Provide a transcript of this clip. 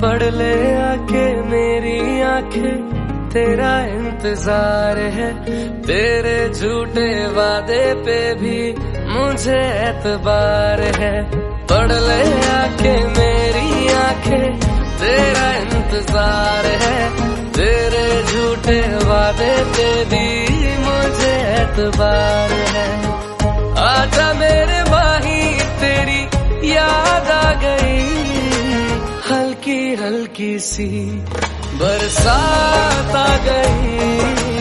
पढ़ ले आके मेरी आंखें, तेरा इंतजार है। तेरे झूठे वादे पे भी मुझे एतबार है। पढ़ ले आके मेरी आंखें, तेरा इंतजार है। तेरे झूठे वादे पे भी मुझे एतबार है। आजा मेरे माही, तेरी याद आ गई, हल्की हल्की सी बरसात आ गई।